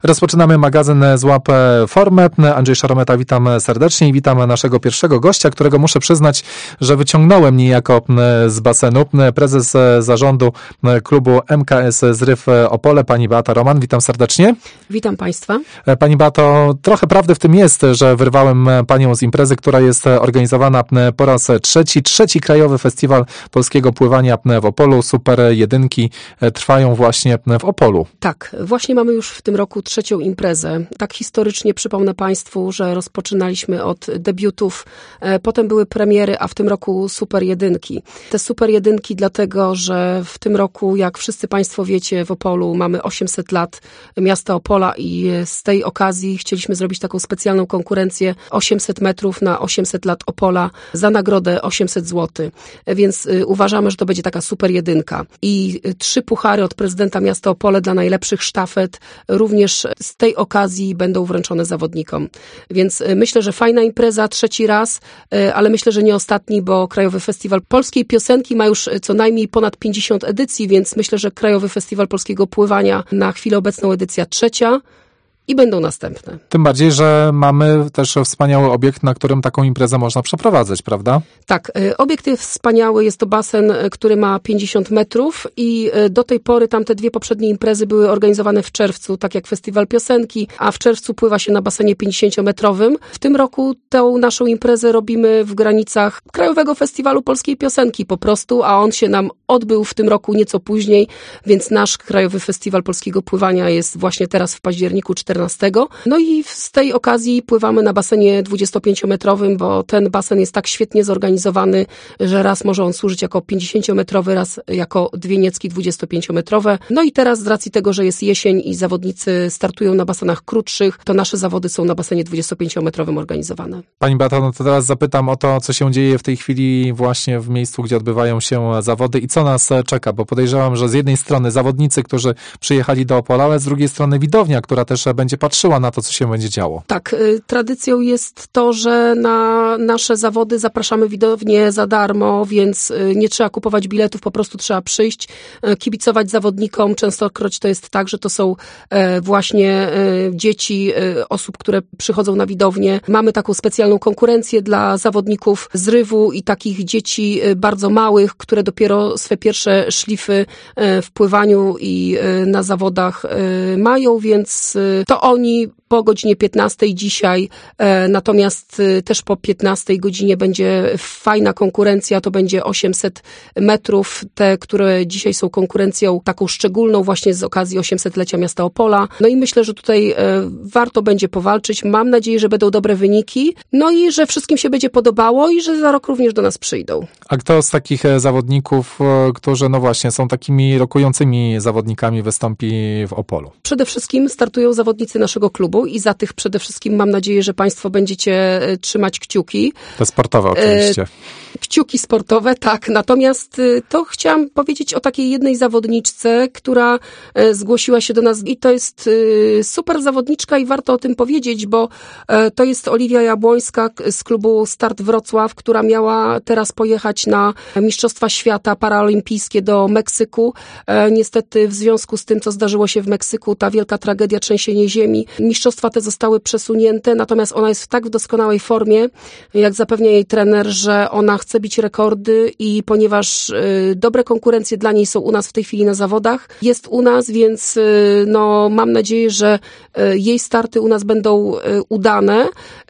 Rozpoczynamy magazyn Złap Formę. Andrzej Szarometa, witam serdecznie i witam naszego pierwszego gościa, którego muszę przyznać, że wyciągnąłem niejako z basenu. Prezes zarządu klubu MKS Zryw Opole, pani Beata Roman. Witam serdecznie. Witam Państwa. Pani Beato, trochę prawdy w tym jest, że wyrwałem panią z imprezy, która jest organizowana po raz trzeci Krajowy Festiwal Polskiego Pływania w Opolu. Super jedynki trwają właśnie w Opolu. Tak, właśnie mamy już w tym roku trzecią imprezę. Tak historycznie przypomnę Państwu, że rozpoczynaliśmy od debiutów, potem były premiery, a w tym roku super jedynki. Te super jedynki dlatego, że w tym roku, jak wszyscy Państwo wiecie, w Opolu mamy 800 lat miasta Opola i z tej okazji chcieliśmy zrobić taką specjalną konkurencję 800 metrów na 800 lat Opola za nagrodę 800 zł. Więc uważamy, że to będzie taka super jedynka. I 3 puchary od prezydenta miasta Opole dla najlepszych sztafet również z tej okazji będą wręczone zawodnikom. Więc myślę, że fajna impreza, trzeci raz, ale myślę, że nie ostatni, bo Krajowy Festiwal Polskiej Piosenki ma już co najmniej ponad 50 edycji, więc myślę, że Krajowy Festiwal Polskiego Pływania na chwilę obecną edycja trzecia. I będą następne. Tym bardziej, że mamy też wspaniały obiekt, na którym taką imprezę można przeprowadzać, prawda? Tak, obiekt jest wspaniały, jest to basen, który ma 50 metrów i do tej pory tamte 2 poprzednie imprezy były organizowane w czerwcu, tak jak Festiwal Piosenki, a w czerwcu pływa się na basenie 50-metrowym. W tym roku tę naszą imprezę robimy w granicach Krajowego Festiwalu Polskiej Piosenki po prostu, a on się nam odbył w tym roku nieco później, więc nasz Krajowy Festiwal Polskiego Pływania jest właśnie teraz w październiku 14. No i z tej okazji pływamy na basenie 25-metrowym, bo ten basen jest tak świetnie zorganizowany, że raz może on służyć jako 50-metrowy, raz jako dwie niecki 25-metrowe. No i teraz z racji tego, że jest jesień i zawodnicy startują na basenach krótszych, to nasze zawody są na basenie 25-metrowym organizowane. Pani Beata, no to teraz zapytam o to, co się dzieje w tej chwili właśnie w miejscu, gdzie odbywają się zawody i co nas czeka, bo podejrzewam, że z jednej strony zawodnicy, którzy przyjechali do Opola, ale z drugiej strony widownia, która też będzie patrzyła na to, co się będzie działo. Tak, tradycją jest to, że na nasze zawody zapraszamy widownię za darmo, więc nie trzeba kupować biletów, po prostu trzeba przyjść, kibicować zawodnikom. Częstokroć to jest tak, że to są właśnie dzieci osób, które przychodzą na widownię. Mamy taką specjalną konkurencję dla zawodników zrywu i takich dzieci bardzo małych, które dopiero swe pierwsze szlify w pływaniu i na zawodach mają, więc to oni po godzinie 15 dzisiaj, natomiast też po 15 godzinie będzie fajna konkurencja, to będzie 800 metrów, te, które dzisiaj są konkurencją taką szczególną właśnie z okazji 800-lecia miasta Opola. No i myślę, że tutaj warto będzie powalczyć. Mam nadzieję, że będą dobre wyniki, no i że wszystkim się będzie podobało i że za rok również do nas przyjdą. A kto z takich zawodników, którzy no właśnie są takimi rokującymi zawodnikami, wystąpi w Opolu? Przede wszystkim startują zawodnicy naszego klubu i za tych przede wszystkim mam nadzieję, że Państwo będziecie trzymać kciuki. Te sportowe oczywiście. Kciuki sportowe, tak. Natomiast to chciałam powiedzieć o takiej jednej zawodniczce, która zgłosiła się do nas i to jest super zawodniczka i warto o tym powiedzieć, bo to jest Oliwia Jabłońska z klubu Start Wrocław, która miała teraz pojechać na Mistrzostwa Świata Paraolimpijskie do Meksyku. Niestety w związku z tym, co zdarzyło się w Meksyku, ta wielka tragedia, trzęsienie ziemi, mistrzostwa te zostały przesunięte, natomiast ona jest w tak doskonałej formie, jak zapewnia jej trener, że ona chce bić rekordy i ponieważ dobre konkurencje dla niej są u nas w tej chwili na zawodach, jest u nas, więc no, mam nadzieję, że jej starty u nas będą udane,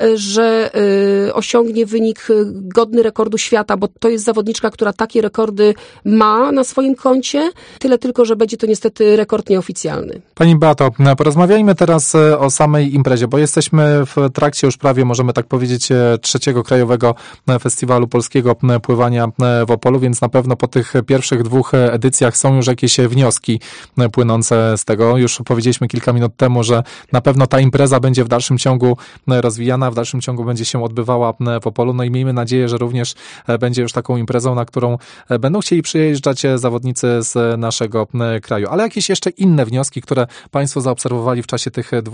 że osiągnie wynik godny rekordu świata, bo to jest zawodniczka, która takie rekordy ma na swoim koncie, tyle tylko, że będzie to niestety rekord nieoficjalny. Pani Beato, porozmawiajmy teraz o samej imprezie, bo jesteśmy w trakcie już prawie, możemy tak powiedzieć, trzeciego Krajowego Festiwalu Polskiego Pływania w Opolu, więc na pewno po tych pierwszych 2 edycjach są już jakieś wnioski płynące z tego. Już powiedzieliśmy kilka minut temu, że na pewno ta impreza będzie w dalszym ciągu rozwijana, w dalszym ciągu będzie się odbywała w Opolu, no i miejmy nadzieję, że również będzie już taką imprezą, na którą będą chcieli przyjeżdżać zawodnicy z naszego kraju. Ale jakieś jeszcze inne wnioski, które Państwo zaobserwowali w czasie tych 2 pierwszych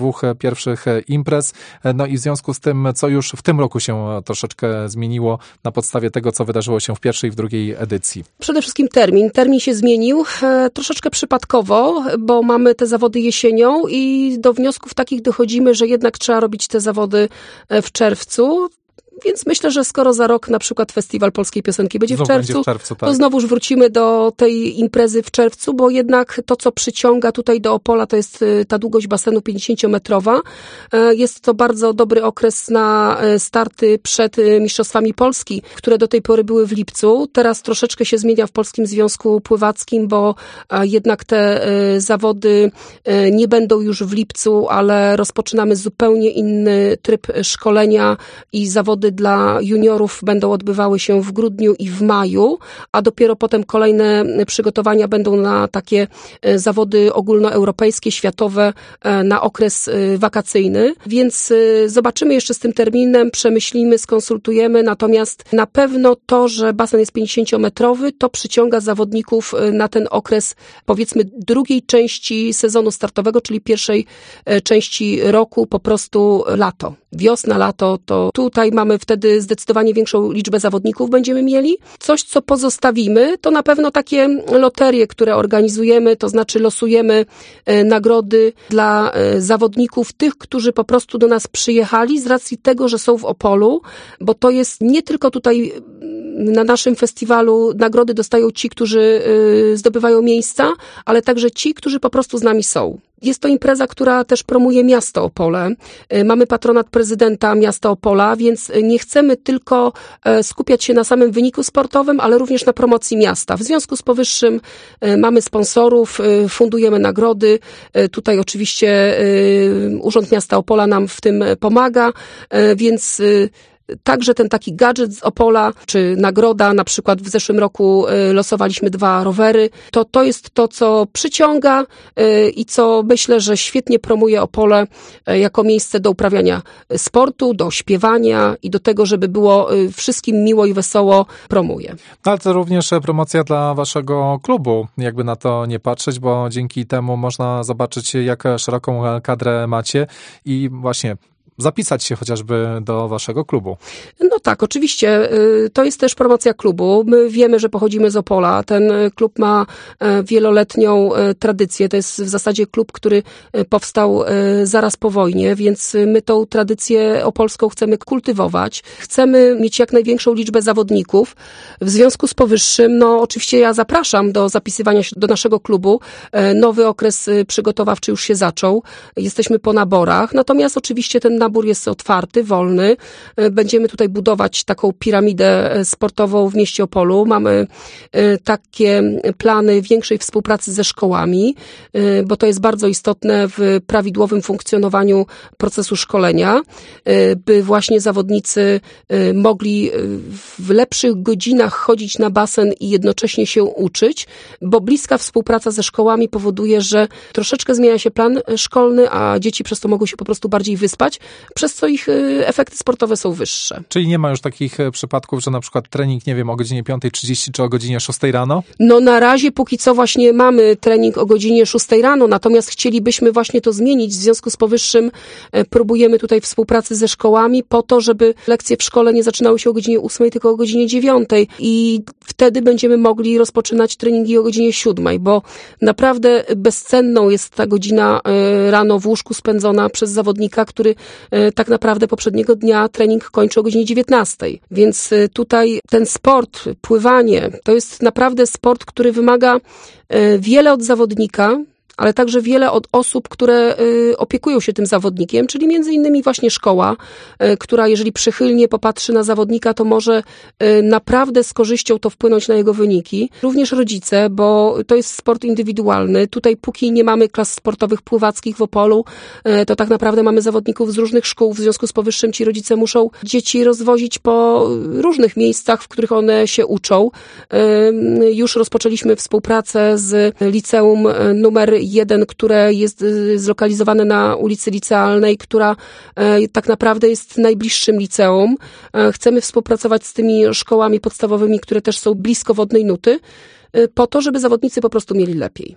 pierwszych imprez. No i w związku z tym, co już w tym roku się troszeczkę zmieniło na podstawie tego, co wydarzyło się w pierwszej i w drugiej edycji. Przede wszystkim termin. Termin się zmienił troszeczkę przypadkowo, bo mamy te zawody jesienią i do wniosków takich dochodzimy, że jednak trzeba robić te zawody w czerwcu. Więc myślę, że skoro za rok na przykład Festiwal Polskiej Piosenki będzie w czerwcu, tak. To znowuż wrócimy do tej imprezy w czerwcu, bo jednak to, co przyciąga tutaj do Opola, to jest ta długość basenu 50-metrowa. Jest to bardzo dobry okres na starty przed Mistrzostwami Polski, które do tej pory były w lipcu. Teraz troszeczkę się zmienia w Polskim Związku Pływackim, bo jednak te zawody nie będą już w lipcu, ale rozpoczynamy zupełnie inny tryb szkolenia i zawody dla juniorów będą odbywały się w grudniu i w maju, a dopiero potem kolejne przygotowania będą na takie zawody ogólnoeuropejskie, światowe, na okres wakacyjny. Więc zobaczymy jeszcze z tym terminem, przemyślimy, skonsultujemy, natomiast na pewno to, że basen jest 50-metrowy, to przyciąga zawodników na ten okres, powiedzmy, drugiej części sezonu startowego, czyli pierwszej części roku, po prostu lato. Wiosna, lato, to tutaj mamy wtedy zdecydowanie większą liczbę zawodników będziemy mieli. Coś, co pozostawimy, to na pewno takie loterie, które organizujemy, to znaczy losujemy nagrody dla zawodników, tych, którzy po prostu do nas przyjechali z racji tego, że są w Opolu, bo to jest nie tylko tutaj na naszym festiwalu nagrody dostają ci, którzy zdobywają miejsca, ale także ci, którzy po prostu z nami są. Jest to impreza, która też promuje miasto Opole. Mamy patronat prezydenta miasta Opola, więc nie chcemy tylko skupiać się na samym wyniku sportowym, ale również na promocji miasta. W związku z powyższym mamy sponsorów, fundujemy nagrody. Tutaj oczywiście Urząd Miasta Opola nam w tym pomaga, więc także ten taki gadżet z Opola, czy nagroda, na przykład w zeszłym roku losowaliśmy 2 rowery, to jest to, co przyciąga i co myślę, że świetnie promuje Opole jako miejsce do uprawiania sportu, do śpiewania i do tego, żeby było wszystkim miło i wesoło, promuje. No, ale to również promocja dla waszego klubu, jakby na to nie patrzeć, bo dzięki temu można zobaczyć, jak szeroką kadrę macie i właśnie zapisać się chociażby do waszego klubu. No tak, oczywiście. To jest też promocja klubu. My wiemy, że pochodzimy z Opola. Ten klub ma wieloletnią tradycję. To jest w zasadzie klub, który powstał zaraz po wojnie, więc my tą tradycję opolską chcemy kultywować. Chcemy mieć jak największą liczbę zawodników. W związku z powyższym, no oczywiście ja zapraszam do zapisywania się do naszego klubu. Nowy okres przygotowawczy już się zaczął. Jesteśmy po naborach. Natomiast oczywiście ten nabór jest otwarty, wolny. Będziemy tutaj budować taką piramidę sportową w mieście Opolu. Mamy takie plany większej współpracy ze szkołami, bo to jest bardzo istotne w prawidłowym funkcjonowaniu procesu szkolenia, by właśnie zawodnicy mogli w lepszych godzinach chodzić na basen i jednocześnie się uczyć, bo bliska współpraca ze szkołami powoduje, że troszeczkę zmienia się plan szkolny, a dzieci przez to mogą się po prostu bardziej wyspać, przez co ich efekty sportowe są wyższe. Czyli nie ma już takich przypadków, że na przykład trening, nie wiem, o godzinie 5:30 czy o godzinie 6 rano? No na razie póki co właśnie mamy trening o godzinie 6 rano, natomiast chcielibyśmy właśnie to zmienić. W związku z powyższym próbujemy tutaj współpracy ze szkołami po to, żeby lekcje w szkole nie zaczynały się o godzinie 8, tylko o godzinie 9 i wtedy będziemy mogli rozpoczynać treningi o godzinie 7, bo naprawdę bezcenną jest ta godzina rano w łóżku spędzona przez zawodnika, który tak naprawdę poprzedniego dnia trening kończy o godzinie 19. Więc tutaj ten sport, pływanie, to jest naprawdę sport, który wymaga wiele od zawodnika, ale także wiele od osób, które opiekują się tym zawodnikiem, czyli między innymi właśnie szkoła, która jeżeli przychylnie popatrzy na zawodnika, to może naprawdę z korzyścią to wpłynąć na jego wyniki. Również rodzice, bo to jest sport indywidualny. Tutaj póki nie mamy klas sportowych pływackich w Opolu, to tak naprawdę mamy zawodników z różnych szkół. W związku z powyższym ci rodzice muszą dzieci rozwozić po różnych miejscach, w których one się uczą. Już rozpoczęliśmy współpracę z liceum numer 1, które jest zlokalizowane na ulicy Licealnej, która tak naprawdę jest najbliższym liceum. Chcemy współpracować z tymi szkołami podstawowymi, które też są blisko Wodnej Nuty, po to, żeby zawodnicy po prostu mieli lepiej.